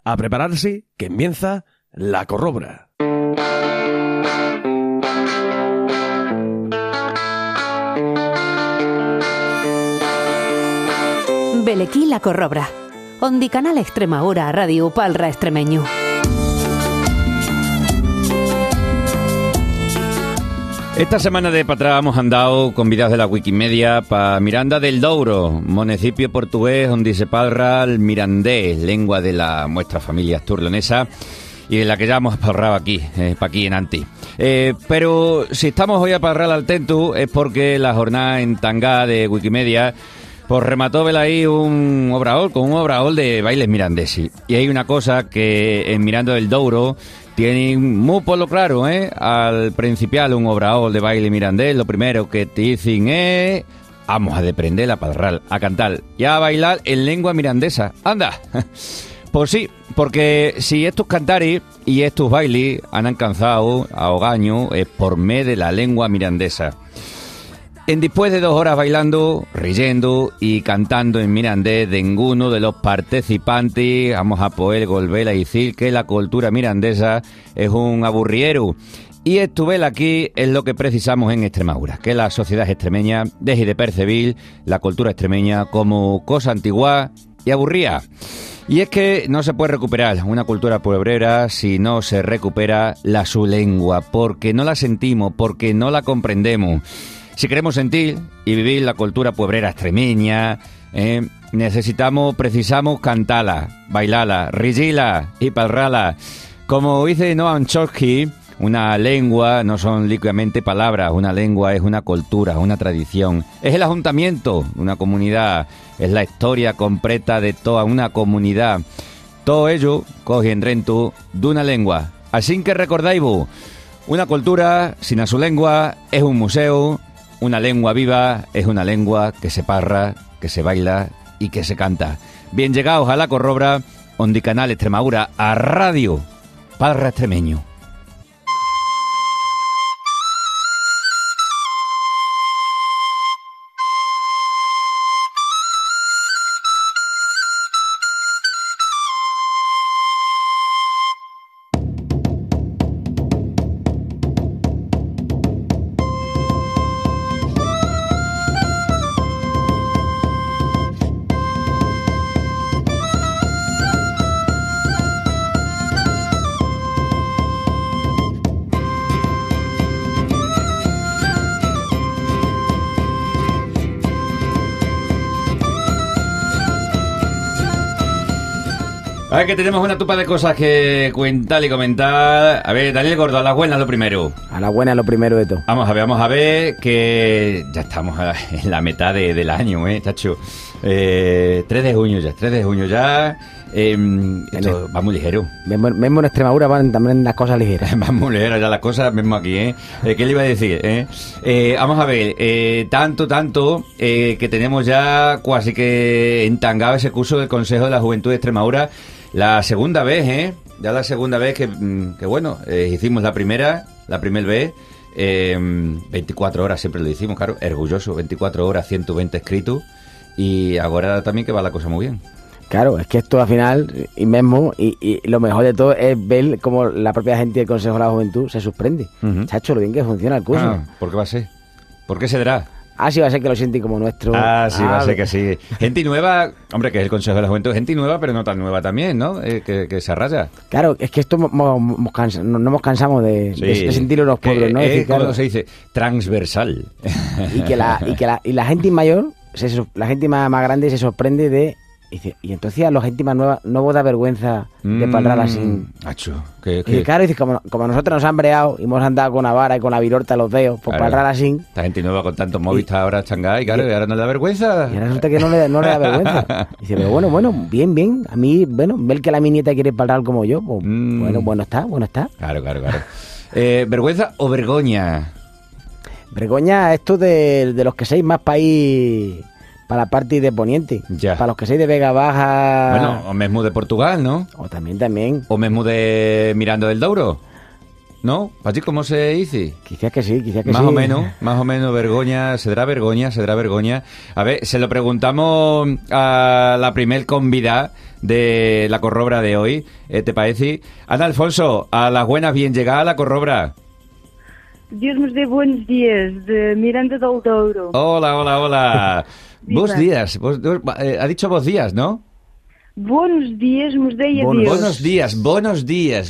A prepararse, que empieza La Corrobra. Belequí La Corrobra. Ondi Canal Extremadura Radio Palra Extremeño. Esta semana de para hemos andado convidados de la Wikimedia para Miranda del Douro, municipio portugués donde se parla el mirandés, lengua de la nuestra familia asturleonesa y de la que ya hemos parrado aquí, para aquí en Anti. Pero si estamos hoy a parrar al tentu es porque la jornada en Tangá de Wikimedia pues remató ahí un obraol de bailes mirandeses. Y hay una cosa que en Miranda del Douro tienen muy por lo claro, al principiar un obraol de baile mirandés, lo primero que te dicen es: vamos a aprender a parrar, a cantar y a bailar en lengua mirandesa. ¡Anda! Pues sí, porque si estos cantares y estos bailes han alcanzado a hogaño es por medio de la lengua mirandesa. Después de 2 horas bailando, riendo y cantando en mirandés de ninguno de los participantes, vamos a poder volver a decir que la cultura mirandesa es un aburriero. Y estuve aquí es lo que precisamos en Extremadura, que la sociedad extremeña deje de percibir la cultura extremeña como cosa antigua y aburrida. Y es que no se puede recuperar una cultura pueblera si no se recupera su lengua, porque no la sentimos, porque no la comprendemos. Si queremos sentir y vivir la cultura pueblera extremeña, precisamos cantarla, bailarla, rigirla y parrala. Como dice Noam Chomsky, una lengua no son líquidamente palabras, una lengua es una cultura, una tradición. Es el ajuntamiento de una comunidad, es la historia completa de toda una comunidad. Todo ello coge en rento de una lengua. Así que recordáis, una cultura sin a su lengua es un museo. Una lengua viva es una lengua que se parra, que se baila y que se canta. Bien llegados a La Corrobra, Ondi Canal Extremadura a Radio Palra Extremeño. A ver, que tenemos una tupa de cosas que cuentar y comentar. A ver, Daniel Gordo, a las buenas lo primero. A la buena lo primero de todo. Vamos a ver que ya estamos en la mitad del año, chacho. 3 de junio ya. Esto va muy ligero. Mismo en Extremadura van también las cosas ligeras. Van muy ligeras ya las cosas, mismo aquí, ¿Qué le iba a decir, vamos a ver, tanto que tenemos ya casi que entangado ese curso del Consejo de la Juventud de Extremadura. La segunda vez, ya la segunda vez que bueno, hicimos la primera vez, 24 horas siempre lo hicimos, claro, orgulloso, 24 horas, 120 escritos, y ahora también que va la cosa muy bien. Claro, es que esto al final, y lo mejor de todo es ver cómo la propia gente del Consejo de la Juventud se sorprende. Chacho, lo bien que funciona el curso. ¿Por qué va a ser? ¿Por qué se dará? Sí va a ser que lo sienten como nuestro. Sí, va a ser que sí. Gente nueva, hombre, que es el Consejo de la Juventud, gente nueva, pero no tan nueva también, ¿no? Que se arraya. Claro, es que esto no nos cansamos de sentirlo en los pueblos, ¿no? ¿Cómo se dice? Transversal. Y la gente mayor, la gente más grande se sorprende de... Y entonces a la gente más nueva no vos da vergüenza de parlar así. Acho, y claro, dices, como a nosotros nos han breado y hemos andado con la vara y con la virorta en los dedos por parlar así. Esta gente nueva con tantos móviles ahora changá y claro, y ahora no le da vergüenza. Y ahora resulta que no le da vergüenza. Y dice, pero bueno, bien. A mí, ver que la mi nieta quiere parlar como yo, pues bueno está. Claro. ¿Vergüenza o vergoña? Vergoña, esto de los que seis más país... Para la parte de Poniente. Ya. Para los que seis de Vega Baja... Bueno, o mesmo de Portugal, ¿no? O también. O mesmo de Miranda del Douro. ¿No? ¿Allí cómo se dice? Quizás que sí. Más o menos, vergoña, ¿se dará vergoña? A ver, se lo preguntamos a la primer convidada de la corrobra de hoy, ¿te parece? Ana Alfonso, a las buenas, bien llegada a la corrobra. Dios nos dé buenos días, de Miranda del Douro. Hola. Vos días, ha dicho vos días, ¿no? Buenos días, nos dé a Dios. Buenos días.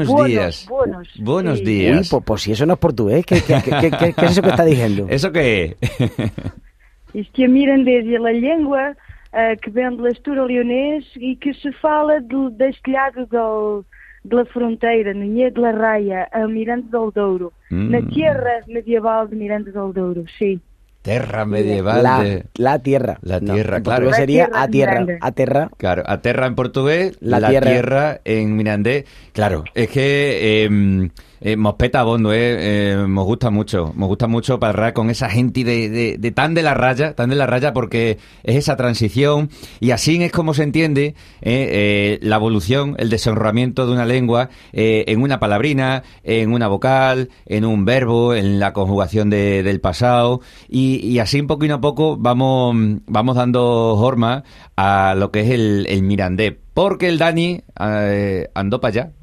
Uy, pues si eso no es portugués, ¿qué es eso que está diciendo? ¿Eso qué es? Isto que a mirandês é a língua que vem do asturo-leonês e que se fala deste lado da fronteira, na Ilha de la Raia, a Miranda del Douro, na terra medieval de Miranda del Douro, sim. Terra medieval. La tierra. La tierra, no, claro. Sería a tierra. Claro, a terra en portugués, la tierra en mirandés. Claro, es que Mospeta Bondo, me gusta mucho parlar con esa gente de tan de la raya, porque es esa transición y así es como se entiende la evolución, el desenrolamiento de una lengua en una palabrina, en una vocal, en un verbo, en la conjugación del pasado y así poco a poco vamos dando forma a lo que es el mirandés, porque el Dani andó para allá.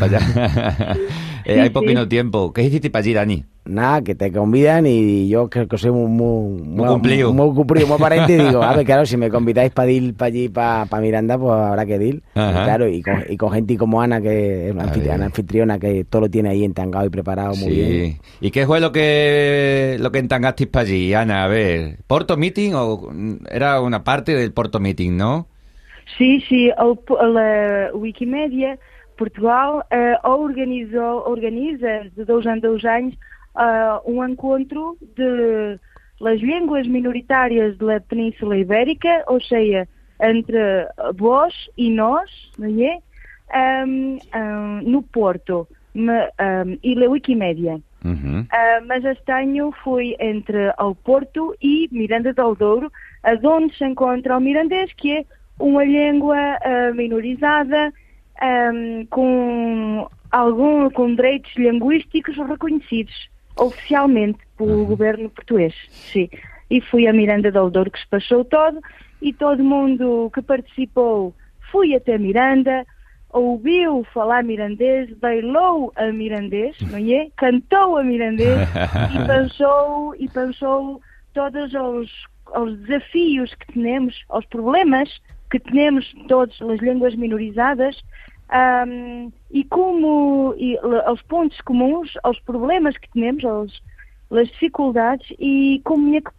Hay poquito tiempo. ¿Qué hiciste para allí, Dani? Nada, que te convidan y yo que soy muy cumplido. Muy aparente y digo, a ver, claro, si me convidáis para ir para allí, para Miranda, pues habrá que ir. Y claro, y con gente como Ana, que es una anfitriona, que todo lo tiene ahí entangado y preparado muy bien. ¿Y qué fue lo que entangasteis para allí, Ana? A ver, ¿Porto Meeting o era una parte del Porto Meeting, no? Sí, la Wikimedia Portugal organiza de 2 em 2 anos encontro de las línguas minoritárias da Península Ibérica, ou seja, entre vós e nós, não é? No Porto, e a Wikimedia. Mas este ano foi entre o Porto e Miranda del Douro, onde se encontra o mirandês, que é uma língua minorizada, com direitos linguísticos reconhecidos oficialmente pelo governo português. Sim. E foi a Miranda del Douro que se passou todo e todo mundo que participou foi até Miranda, ouviu falar mirandês, bailou a mirandês, não é? Cantou a mirandês e pensou todos os desafios que temos, os problemas que temos todas as línguas minorizadas e os pontos comuns, os problemas que temos, as dificuldades e como é que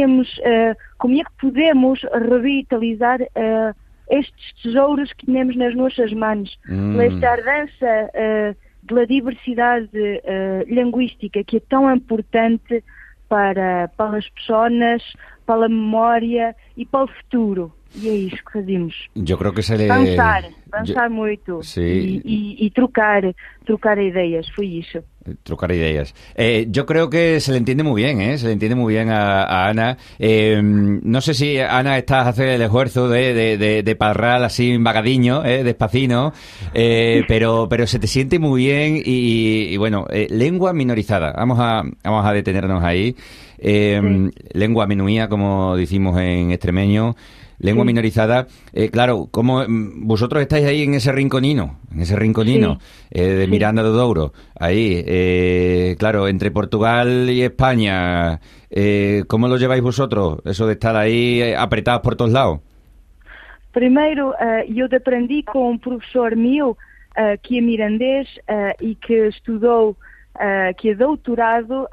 podemos revitalizar estes tesouros que temos nas nossas mãos, esta herança da diversidade linguística que é tão importante para as pessoas, para a memória e para o futuro. E é isso que fazemos. Yo creo que se le... Pensar muito. Sí. E trocar ideias, foi isso. Trocar ideas. Yo creo que se le entiende muy bien, Se le entiende muy bien a Ana. No sé si, Ana, estás haciendo el esfuerzo de parrar así vagadiño, despacino, pero se te siente muy bien y bueno, lengua minorizada. Vamos a detenernos ahí. Lengua menuía, como decimos en extremeño. Lengua minorizada, claro, como vosotros estáis ahí en ese rinconino de Miranda do Douro, ahí, claro, entre Portugal y España, ¿cómo lo lleváis vosotros, eso de estar ahí apretados por todos lados? Primeiro, eu aprendi com um professor meu, que é mirandês e que estudou, que é doutorado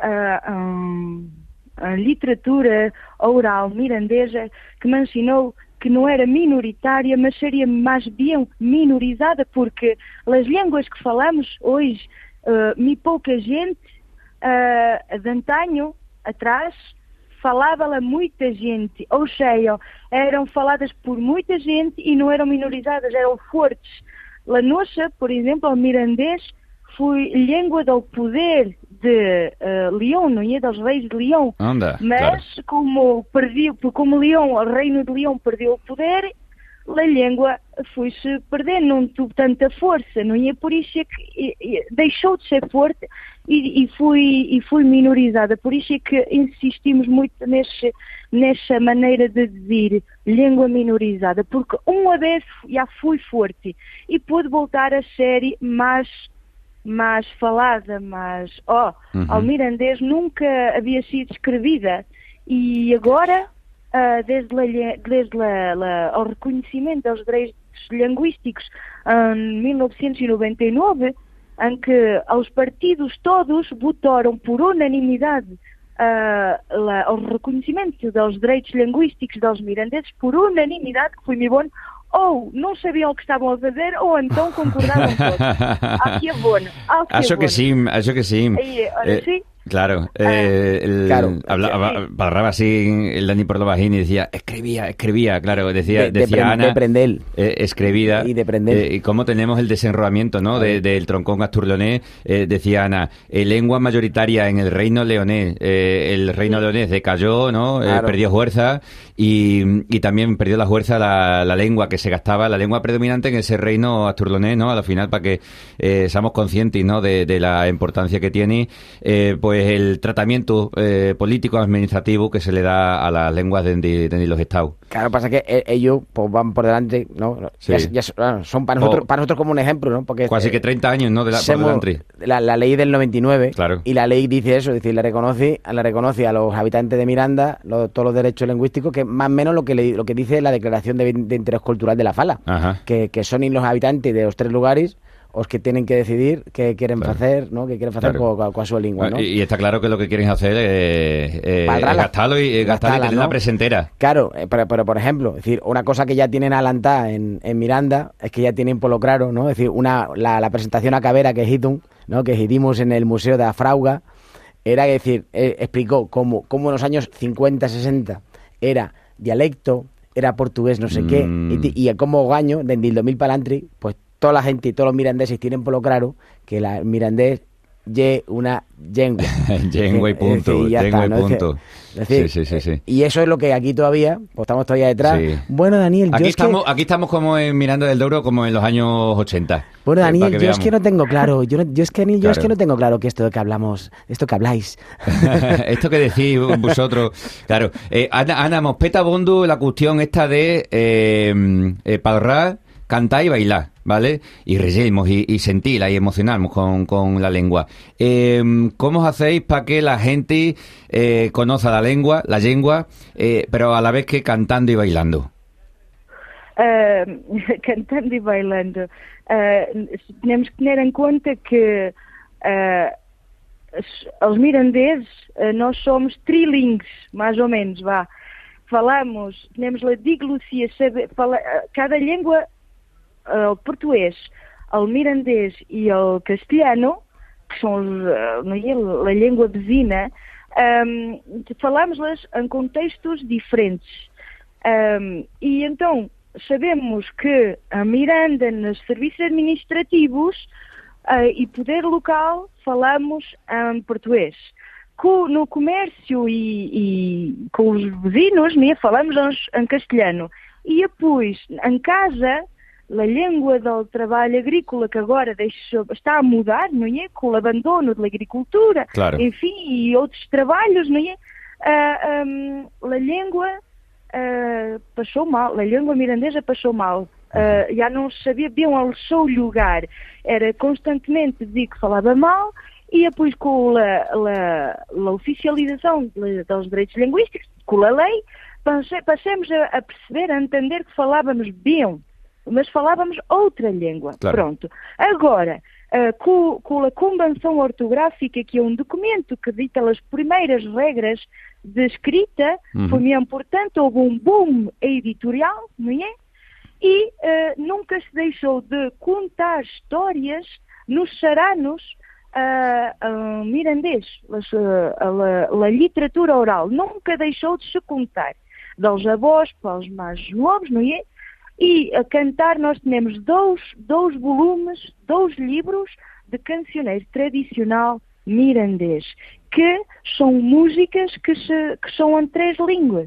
a literatura oral mirandesa, que me ensinou que não era minoritária, mas seria mais bem minorizada, porque as línguas que falamos hoje, pouca gente de antanho, atrás, falava-la muita gente, ou seja, eram faladas por muita gente e não eram minorizadas, eram fortes. A nossa, por exemplo, o mirandês, foi língua do poder de Leão, não é? Dos reis de Leão. Anda, mas claro. como Leão, o reino de Leão perdeu o poder, a língua foi-se perdendo, não teve tanta força, não é? Por isso é que deixou de ser forte e foi minorizada. Por isso é que insistimos muito nessa maneira de dizer língua minorizada, porque uma vez já foi forte e pode voltar a ser mais falada, mas ao mirandês nunca havia sido escrevida e agora desde o reconhecimento dos direitos linguísticos em 1999, em que os partidos todos votaram por unanimidade o reconhecimento dos direitos linguísticos dos mirandeses por unanimidade, que foi muito bom, ou não sabiam o que estavam a fazer, ou então concordavam todos. Aqui é bom. Acho que sí. Sí. Claro, hablaba así el Dani por lo bajín y decía, escribía, claro, decía Ana, de prender. Escribida, y de prender. Y cómo tenemos el desenroamiento, ¿no? Del troncón asturleonés, decía Ana, lengua mayoritaria en el reino leonés, el reino leonés decayó, ¿no? Claro. Perdió fuerza y también perdió la fuerza la lengua que se gastaba, la lengua predominante en ese reino asturleonés, ¿no? Al final, para que seamos conscientes, ¿no? De la importancia que tiene, pues el tratamiento político administrativo que se le da a las lenguas de los estados. Claro, pasa que ellos pues van por delante, ¿no? Sí. Ya son para nosotros como un ejemplo, ¿no? Porque casi que 30 años, ¿no? Por delante. La ley del 99, claro. Y la ley dice eso, es decir, le reconoce a los habitantes de Miranda todos los derechos lingüísticos, que más o menos lo que dice la Declaración de Interés Cultural de la Fala, que son los habitantes de los 3 lugares os que tienen que decidir qué quieren hacer, ¿no? Qué quieren hacer con su lengua, ¿no? Y está claro que lo que quieren hacer es gastarlo y tener la presentera. Claro, pero por ejemplo, es decir, una cosa que ya tienen adelantada en Miranda es que ya tienen por lo claro, ¿no? Es decir, la presentación a Cabera que hicimos, ¿no? Que hicimos en el Museo de Afrauga, era decir, explicó cómo en los años 50, 60 era dialecto, era portugués, no sé qué, y cómo Gaño, desde el 2000 para adelante, pues toda la gente y todos los mirandeses tienen por lo claro que el mirandés es una lengua. Lengua y punto. Es decir, sí. Y eso es lo que aquí todavía, pues estamos todavía detrás. Sí. Bueno, Daniel, aquí estamos como en Miranda del Douro, como en los años 80. Bueno, Daniel, yo es que no tengo claro, yo es que no tengo claro que esto que hablamos, esto que habláis. Esto que decís vosotros, claro. Ana, mos peta bondo la cuestión esta de parlar, cantar y bailar, ¿vale? Y reírnos y sentirla y emocionarnos con la lengua. ¿Cómo os hacéis para que la gente conozca la lengua, pero a la vez que cantando y bailando? Cantando e bailando. Temos que ter em conta que os mirandeses, nós somos trilingues, mais ou menos, vá. Temos a diglossia, cada língua, o português, o mirandês e o castelhano, que são a língua vizinha, falamos-las em contextos diferentes. E então, sabemos que a Miranda, nos serviços administrativos e poder local, falamos em português. No comércio e com os vizinhos, né, falamos em castelhano. E depois, em casa, a língua do trabalho agrícola, que agora está a mudar, não é? Com o abandono da agricultura, claro. Enfim, e outros trabalhos, não é? A língua passou mal, a língua mirandesa passou mal. Já não sabia bem o seu lugar. Era constantemente dizer que falava mal, e depois com a oficialização dos direitos linguísticos, com a lei, passamos a perceber, a entender que falávamos bem, mas falávamos outra língua. Claro. Pronto. Agora, com a Convenção Ortográfica, que é um documento que dita as primeiras regras de escrita, foi muito importante, houve um boom editorial, não é? E nunca se deixou de contar histórias nos saranos mirandês, a literatura oral nunca deixou de se contar, dos avós para os mais novos, não é? E a cantar nós temos dois volumes, 2 livros de cancioneiro tradicional mirandês, que são músicas que são em 3 línguas.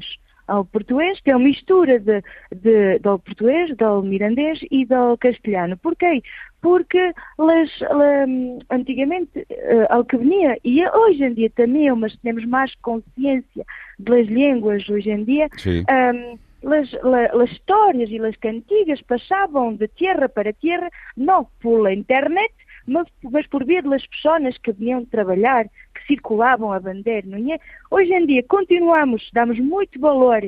ao português, que é uma mistura do português, do mirandês e do castelhano. Porquê? Porque antigamente ao que venia, e hoje em dia também, mas temos mais consciência das línguas hoje em dia, as histórias e as cantigas passavam de terra para terra, não pela internet, mas por via das pessoas que vinham trabalhar, que circulavam a bandeira, não é? Hoje em dia damos muito valor,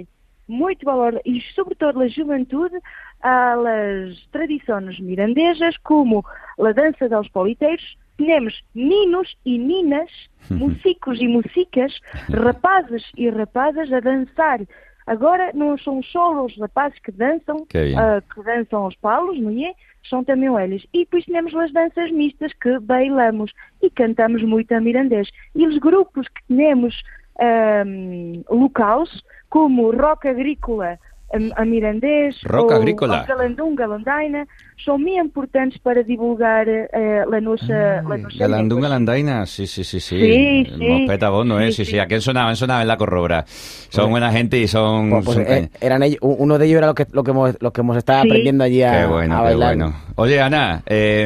e sobretudo a juventude, às tradições mirandesas, como a dança dos politeiros. Temos ninos e ninas, músicos e músicas, rapazes e rapazas a dançar. Agora não são só os rapazes que dançam aos palos, não é? São também eles. E depois temos as danças mistas que bailamos e cantamos muito a mirandês. E os grupos que temos locais, como Rock Agrícola a mirandês, Rock ou Agrícola, Galandunga, Landaina, são muito importantes para divulgar a nossa Galandunga, Landaina, sí. Mospeta Bono, sí. ¿A quién sonaban en la Corrobra? Son buena gente y son... eran ellos, uno de ellos era lo que hemos estado aprendiendo allí a bailar. Qué bueno. Oye, Ana,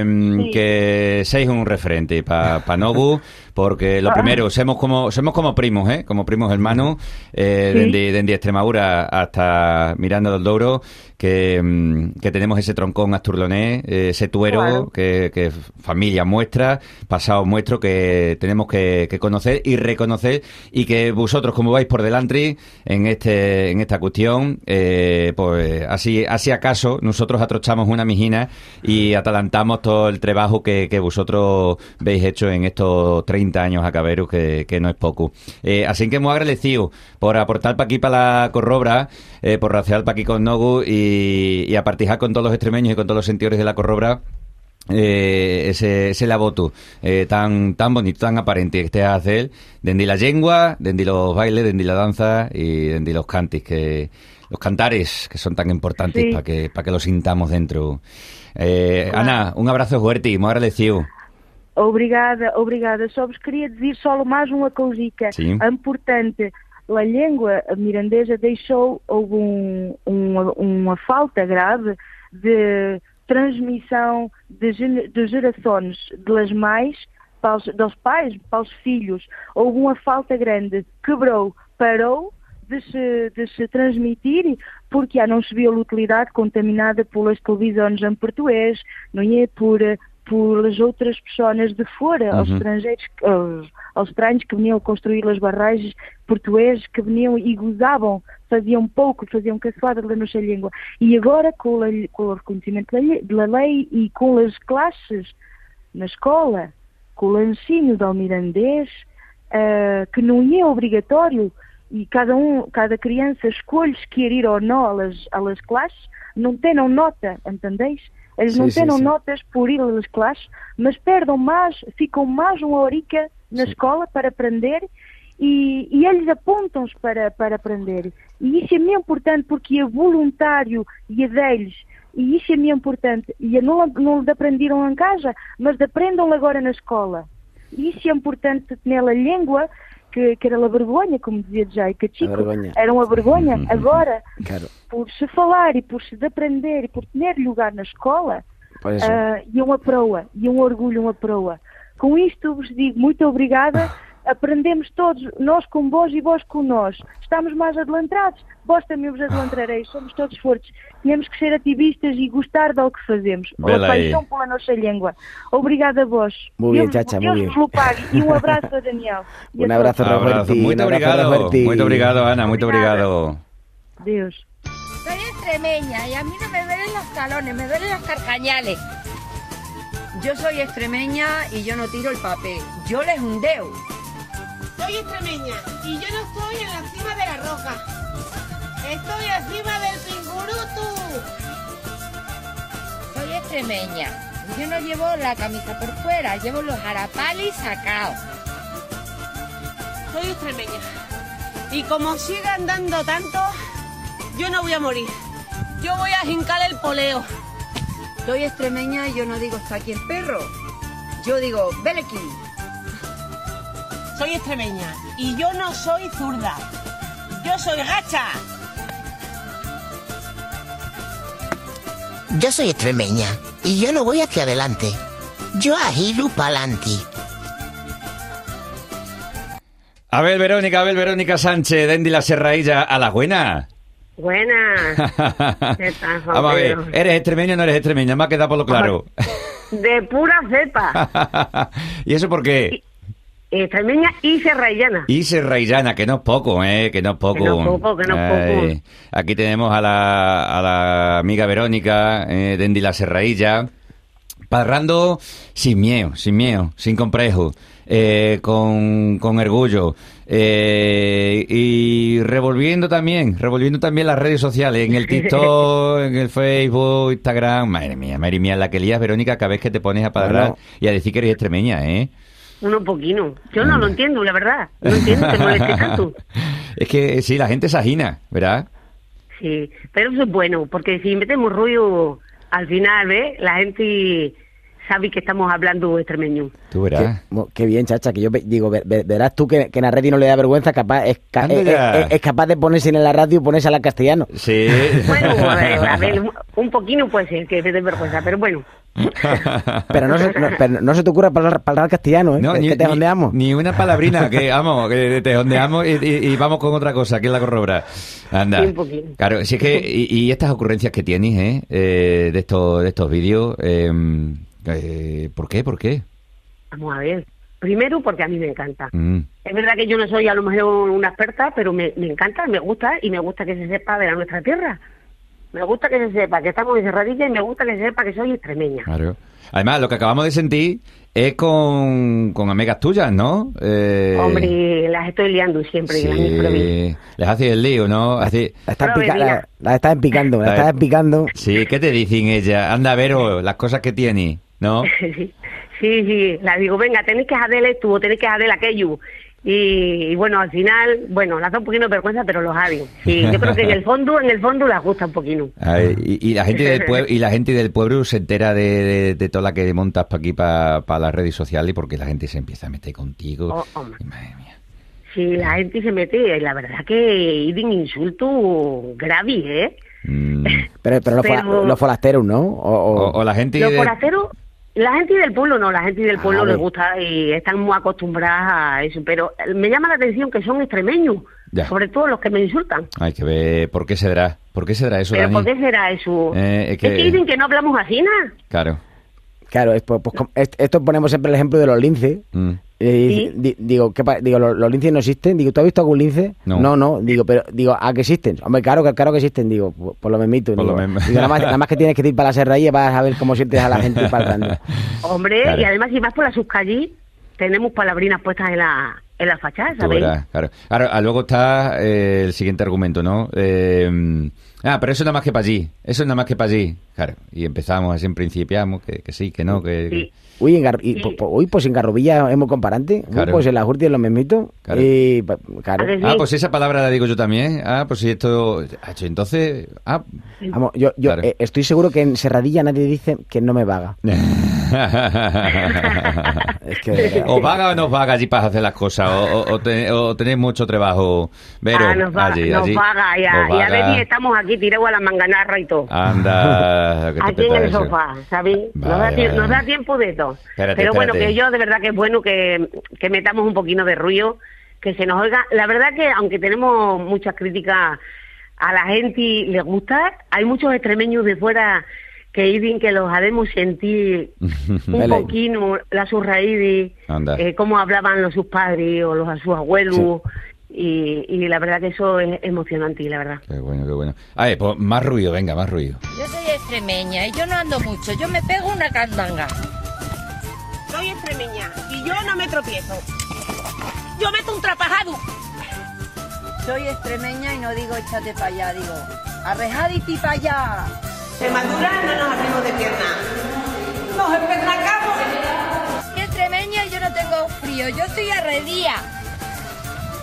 que seáis un referente para Nogu, porque lo primero, somos como primos, como primos hermanos, desde Extremadura hasta Miranda del Douro, que tenemos ese troncón asturlonés, ese tuero, que familia muestra, pasado muestro, que tenemos que conocer y reconocer, y que vosotros, como vais por delante en esta cuestión, pues así acaso nosotros atrochamos una mijina y atalantamos todo el trabajo que vosotros veis hecho en estos 30 años a Caberu, que no es poco. Así que muy agradecido por aportar para aquí, para la Corrobra, por raciar para aquí con Nogu y a partijar con todos los extremeños y con todos los sentiores de la Corrobra, ese labotu tan bonito, tan aparente que esté a hacer, desde la lengua, desde los bailes, desde la danza y desde los cantis, los cantares que son tan importantes para que los sintamos dentro. Ana, un abrazo fuerte y muy agradecido. Obrigada. Só vos queria dizer só mais uma coisica importante. A língua mirandesa houve uma falta grave de transmissão de gerações das mães dos pais para os filhos. Houve uma falta grande, parou de se transmitir, porque já não se viu a utilidade contaminada pelas televisões em português, não é? Por as outras pessoas de fora, aos estrangeiros, aos estranhos que vinham construir as barragens portugueses, que vinham e gozavam, faziam caçoada da nossa língua. E agora, com o reconhecimento da lei e com as classes na escola, com o ensino do mirandês, que não é obrigatório, e cada criança escolhe se quer ir ou não às classes, não têm nota, entendeis? Eles não têm notas por ir às classes, mas ficam mais uma horica na escola para aprender, e eles apontam-se para aprender. E isso é muito importante, porque é voluntário e é deles. E isso é muito importante. E não aprenderam em casa, mas aprendam agora na escola. E isso é importante ter a língua, que era a vergonha, como dizia já, que Chico, era uma vergonha. Agora, por se falar e por se aprender e por ter lugar na escola, e uma proa, e um orgulho, uma proa. Com isto vos digo muito obrigada. Aprendemos todos, nós com vós e vós com nós. Estamos mais adelantados, vós também vos adelantareis, somos todos fortes. Temos que ser ativistas e gostar do que fazemos. A paixão pela nossa língua. Obrigada a vós. Muy bien, Chacha, muy bien. E um abraço a Daniel. Un abrazo, Roberto. Muito obrigado, Ana, muito obrigado. Deus. Soy extremeña y a mí no me duelen los talones, me duelen los carcañales. Yo soy extremeña y yo no tiro el papel, yo les hundeo. Soy extremeña y yo no estoy en la cima de la roca. Estoy encima del pingurutu. Soy extremeña. Yo no llevo la camisa por fuera, llevo los harapalis sacados. Soy extremeña. Y como sigan dando tanto, yo no voy a morir. Yo voy a jincar el poleo. Soy extremeña y yo no digo está aquí el perro. Yo digo, vele aquí. Soy extremeña y yo no soy zurda. Yo soy gacha. Yo soy extremeña y yo no voy hacia adelante. Yo agilo pa'lanti. Abel Verónica Sánchez, Dendi la Serrailla, a la buena. Buenas. ¿Qué tal, Juan Vamos a ver, Pedro? ¿eres extremeño o no eres extremeña? Me ha quedado por lo claro. De pura cepa. ¿Y eso por qué? Extremeña y serraillana. Y serraillana, que no es poco, que no es poco. Que no es poco. Ay, aquí tenemos a la amiga Verónica, Dendi la Serrailla, parrando sin miedo, sin complejo, con orgullo, y revolviendo también las redes sociales, en el TikTok, en el Facebook, Instagram. Madre mía, la que lías, Verónica, cada vez que te pones a parrar y a decir que eres extremeña, Uno poquino. Yo no lo entiendo, la verdad. No entiendo que moleste tanto. Es que sí, la gente se agina, ¿verdad? Sí, pero eso es bueno, porque si metemos ruido, al final, ¿ves? La gente sabe que estamos hablando extremeño. Tú verás. Qué bien, chacha, que yo digo, verás tú que en la radio no le da vergüenza, es capaz de ponerse en la radio y ponerse a la castellano. Sí. Bueno, a ver, un poquino puede ser que me dé vergüenza, pero bueno. Pero no se te ocurra hablar castellano, No, que te jondeamos. Ni una palabrina, que vamos, que te jondeamos y vamos con otra cosa, que es la corrobra. Anda. Sí, un poquito. Claro, si es que, y estas ocurrencias que tienes, de estos vídeos, ¿por qué? Vamos a ver. Primero, porque a mí me encanta. Es verdad que yo no soy a lo mejor una experta, pero me encanta, me gusta, y me gusta que se sepa de nuestra tierra. Me gusta que se sepa que estamos en Serradilla y me gusta que se sepa que soy extremeña. Claro. Además, lo que acabamos de sentir es con amigas tuyas, ¿no? Hombre, las estoy liando siempre. Sí, les haces el lío, ¿no? Así... La estás empicando. Sí, ¿qué te dicen ellas? Anda, Vero, las cosas que tienes, ¿no? Sí, la digo, venga, tenéis que hacer esto o tenéis que hacer aquello. Y bueno, al final, las da un poquito de vergüenza, pero los hago. Sí, yo creo que en el fondo les gusta un poquito. Ay, y la gente del pueblo se entera de toda la que montas para aquí, para las redes sociales, porque la gente se empieza a meter contigo. Y madre mía. Sí, la gente se mete, y la verdad que dicen insultos graves, Pero los forasteros, ¿no? O la gente... Los forasteros... La gente del pueblo no, la gente del pueblo les gusta y están muy acostumbradas a eso, pero me llama la atención que son extremeños, sobre todo los que me insultan. Hay que ver por qué será eso, ¿Pero Dani? por qué será eso? Es que dicen que no hablamos así, ¿no? Claro, esto ponemos siempre el ejemplo de los linces. Digo, los linces no existen. Digo, ¿tú has visto algún lince? No. Digo, ¿a que existen? Hombre, claro que existen. Digo, por lo mismito. Nada más que tienes que ir para la serrailla vas a ver cómo sientes a la gente palpando. Hombre, claro. Y además si vas por la subcalle, tenemos palabrinas puestas en la fachada, ¿sabes? Claro. Luego está el siguiente argumento, ¿no? Pero eso nada más que para allí. Claro. Y empezamos así, principiamos, que sí, que no, que... Sí. Uy, pues en Garrobilla es muy comparante. Claro. Pues en la Jurti es lo mismito. Claro. Claro. Pues esa palabra la digo yo también. Pues si esto... Entonces... Vamos, yo claro. Estoy seguro que en Serradilla nadie dice que no me vaga. Es que... O vaga o no vaga allí para hacer las cosas. O tenéis mucho trabajo. Pero nos vaga. Y a ver si estamos aquí tirados a la manganarra y todo. Anda. Aquí en el sofá, ¿sabes? Nos da tiempo de todo. Pero bueno, que yo de verdad que es bueno que metamos un poquito de ruido, que se nos oiga. La verdad que aunque tenemos muchas críticas, a la gente le gusta. Hay muchos extremeños de fuera que dicen que los haremos sentir un poquito sus raíces, cómo hablaban sus padres o sus abuelos. Sí. Y la verdad que eso es emocionante, la verdad. Qué bueno. Pues más ruido, venga, más ruido. Yo soy extremeña y yo no ando mucho, yo me pego una candanga. Soy extremeña y yo no me tropiezo. Yo meto un trapajado. Soy extremeña y no digo échate para allá, digo arrejaditi para allá. Extremadura no nos abrimos de pierna. Nos empernacamos. Soy extremeña y yo no tengo frío, yo soy arredía.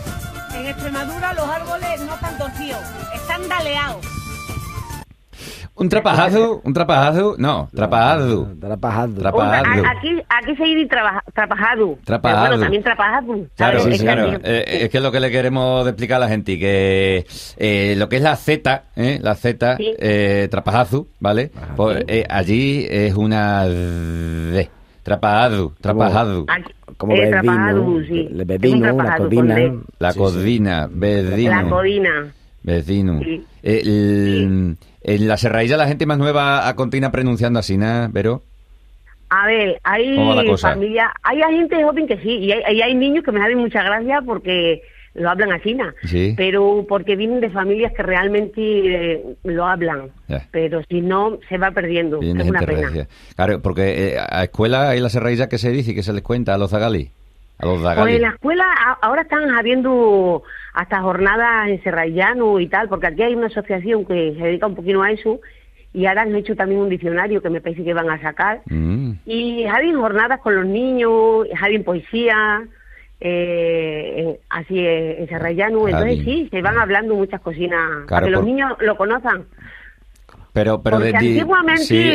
En Extremadura los árboles no están torcidos, están daleados. Un trapajazo, no, trapajado. Aquí se dice trapajado. Trapajado. Bueno, también trapajado. Claro, claro. Es que es lo que le queremos explicar a la gente, que lo que es la Z, sí. Trapajazo, ¿vale? Pues, allí es una D. Trapajado. Como bedino, sí. El bedino, la codina. La codina, bedino. La codina. Vecino. Sí. En la Serrailla la gente más nueva continúa pronunciando así, ¿no, Vero? A ver, hay familia, hay gente joven que sí, y hay niños que me hacen mucha gracia porque lo hablan así, ¿no? Sí. Pero porque vienen de familias que realmente lo hablan. Yeah. Pero si no, se va perdiendo. Viene es una gente pena. recia. Claro, porque a escuela en la Serrailla, ¿qué se dice y qué se les cuenta a los zagali? Pues en la escuela ahora están habiendo hasta jornadas en serrallano y tal, porque aquí hay una asociación que se dedica un poquito a eso, y ahora han hecho también un diccionario que me parece que van a sacar. Y hay jornadas con los niños, hay poesía, así en serrallano. Entonces sí, se van hablando muchas cocinas, para que los niños lo conozcan. Pero porque antiguamente sí.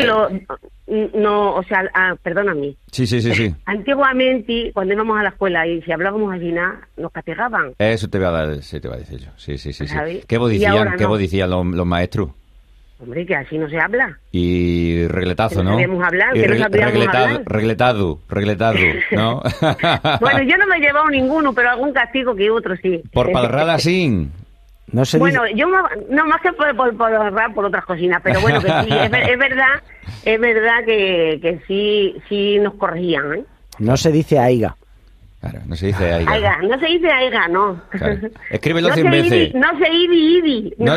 Perdóname. Sí. Antiguamente, cuando íbamos a la escuela y si hablábamos así nada, nos castigaban. Eso te va a decir yo. Sí. ¿Sabes? ¿Qué vos decían los maestros? Hombre, que así no se habla. Y regletazo, ¿no? Que no sabíamos hablar, y que no sabíamos hablar. Regletado, ¿no? Bueno, yo no me he llevado ninguno, pero algún castigo que otro sí. Por palrada sí. No se bueno, yo no más que por otras cocinas, pero bueno, que sí, es verdad que sí nos corregían, ¿eh? No se dice aiga. Claro, no se dice aiga. No se dice aiga, no. Claro. Escríbelo 100 veces. No se idi. No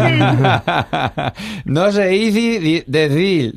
se dice decir.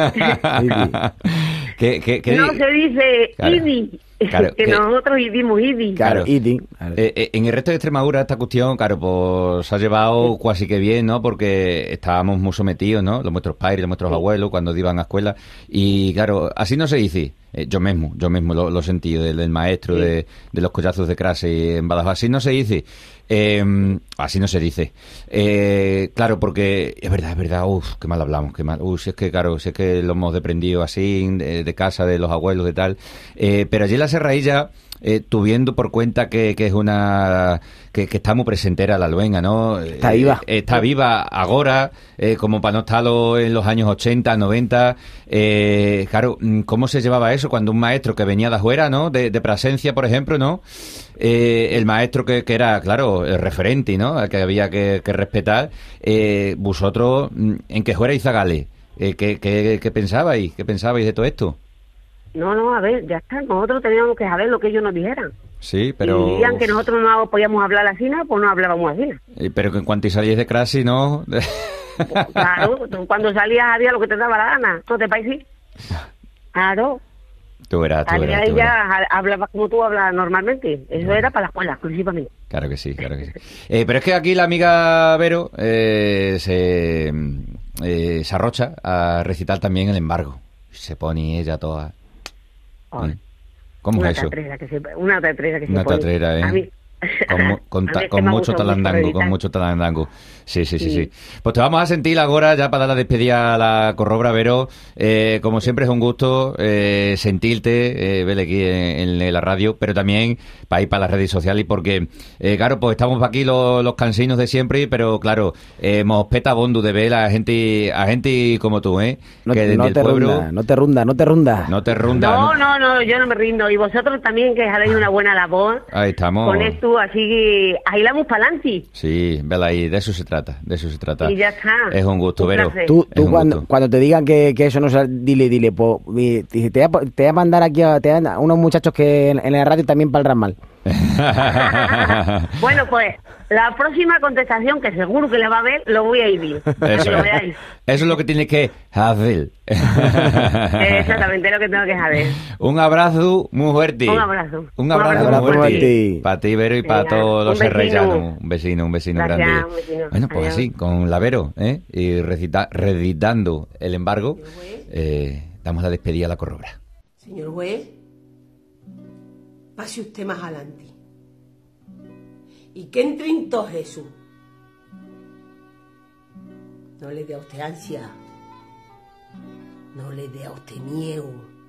No se dice idi. Claro, que nosotros idimos idi. Claro, idi. En el resto de Extremadura esta cuestión, claro, pues se ha llevado casi que bien, ¿no? Porque estábamos muy sometidos, ¿no? Nuestros padres, nuestros abuelos, cuando iban a escuela. Y claro, así no se dice. Yo mismo lo sentí del maestro, de los collazos de clase en Badajoz. Así no se dice. Así no se dice. Claro, porque es verdad, qué mal hablamos, qué mal. Si es que lo hemos deprendido así, de casa, de los abuelos, de tal. Pero allí en la Serrailla, tú viendo por cuenta que es una... que está muy presentera la luenga, ¿no? Está viva. Está viva ahora, como para no estarlo en los años 80, 90. Claro, ¿cómo se llevaba eso cuando un maestro que venía de afuera, ¿no? De Prasencia, por ejemplo, ¿no? El maestro que era, claro, el referente, ¿no? Al que había que respetar. Vosotros, ¿en qué fuerais zagales? ¿Qué pensabais? ¿Qué pensabais de todo esto? No, a ver, ya está. Nosotros teníamos que saber lo que ellos nos dijeran. Sí, pero... Y dirían que nosotros no podíamos hablar así, pues no hablábamos así. Pero que en cuanto salíais de clase, ¿no? Claro, cuando salías había lo que te daba la gana. ¿Tú te país? Claro. Tú verás. Ella hablaba como tú hablas normalmente. Eso era para la escuela, exclusivamente. Claro que sí. Pero es que aquí la amiga Vero se arrocha a recitar también el embargo. Se pone ella toda... ¿Cómo es eso? Una tatrera que se Una pone. Tatrera, ¿eh? A mí... con mucho talandango. Sí. Pues te vamos a sentir ahora ya para dar la despedida a la corrobra, Vero. Como siempre es un gusto sentirte, verle aquí en la radio, pero también para ir para las redes sociales, porque claro, pues estamos aquí los cansinos de siempre, pero claro, hemos peta bondu de ver a gente como tú, ¿eh? No, que no te runda. No te runda. No, yo no me rindo. Y vosotros también, que haréis una buena labor. Ahí estamos. Con esto, así que ahí la vamos para adelante. Sí, vela ahí, de eso se trata. Y ya está. Es un gusto, Vero. Tú cuando te digan que eso no se... Dile, pues, te voy a mandar aquí a unos muchachos que en la radio también palran mal. Bueno, pues la próxima contestación, que seguro que le va a ver, lo voy a ir. Eso es lo que tienes que hacer. Exactamente, lo que tengo que saber. Un abrazo muy fuerte. Un abrazo muy fuerte. Para ti, Vero, y para todos los serrallanos. Un vecino Gracias, grande. Un vecino. Bueno, pues así, con la Vero, y reeditando el embargo, damos la despedida a la corrobra. Señor juez, pase usted más adelante. Y que entre en todo Jesús. No le dé a usted ansia. No le dé a usted miedo.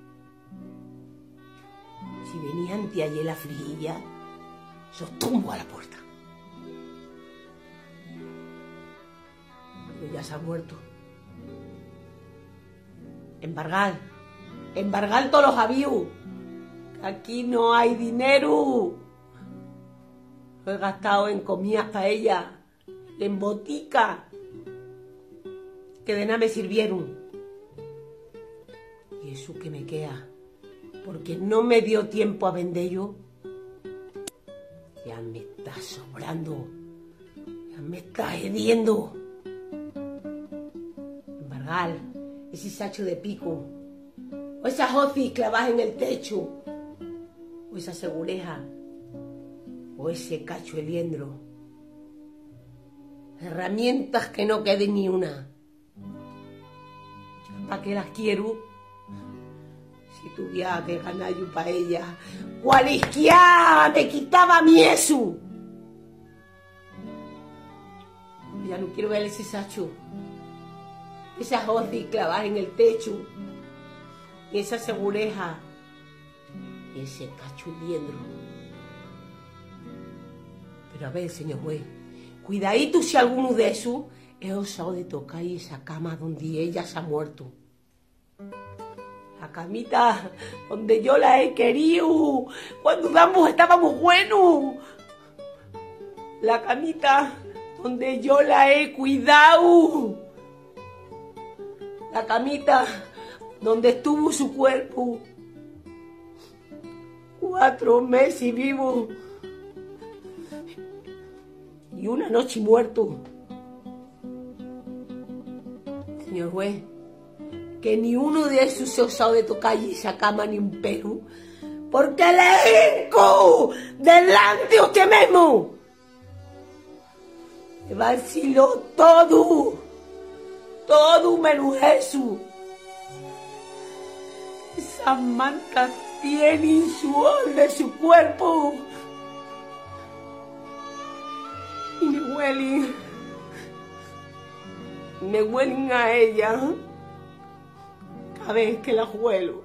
Si venía anteayer la frijilla, yo tumbo a la puerta. Pero ya se ha muerto. Embargar todos los avíos. Aquí no hay dinero. Lo he gastado en comidas para ella, en botica, que de nada me sirvieron. Y eso que me queda, porque no me dio tiempo a vender yo, ya me está sobrando, ya me está hediendo. Embargar ese sacho de pico, o esas hocis clavadas en el techo, o esa segureja, o ese cacho de liendro. Herramientas que no quede ni una. ¿Para qué las quiero? Si tuviera que ganar yo para ella, cualquiera me quitaba mi eso. Ya no quiero ver ese sacho, esas hocis clavadas en el techo, y esa segureja, y ese cacho de liendro. Pero a ver, señor juez, cuidadito si alguno de esos he osado de tocar esa cama donde ella se ha muerto. La camita donde yo la he querido, cuando ambos estábamos buenos. La camita donde yo la he cuidado. La camita donde estuvo su cuerpo 4 meses vivo y una noche muerto. Señor juez, que ni uno de esos se ha osado de tocar esa cama ni un pelo, porque le hinco delante de usted mismo. Le va a decirlo todo menos eso. Esas mantas tienen sudor de su cuerpo y me huelen a ella cada vez que la huelo.